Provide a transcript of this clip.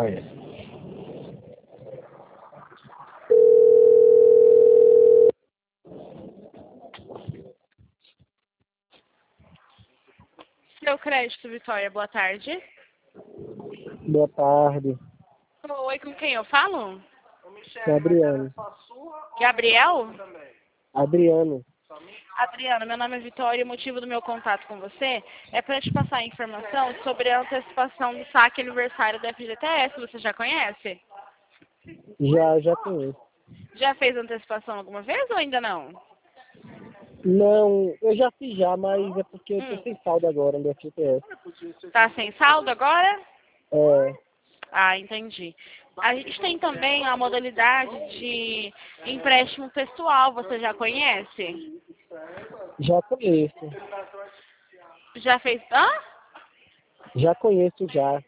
Rafael. Seu crédito, Vitória, boa tarde. Boa tarde. Oi, com quem eu falo? Adriano. Gabriel? Adriano. Adriano, meu nome é Vitória e o motivo do meu contato com você é para te passar informação sobre a antecipação do saque aniversário da FGTS. Você já conhece? Já conheço. Já fez antecipação alguma vez ou ainda não? Não, eu já fiz já, mas é porque eu tô sem saldo agora no FGTS. Tá sem saldo agora? É, Ah, entendi. A gente tem também a modalidade de empréstimo pessoal. Você já conhece? já conheço. Já fez? Hã? Já conheço já.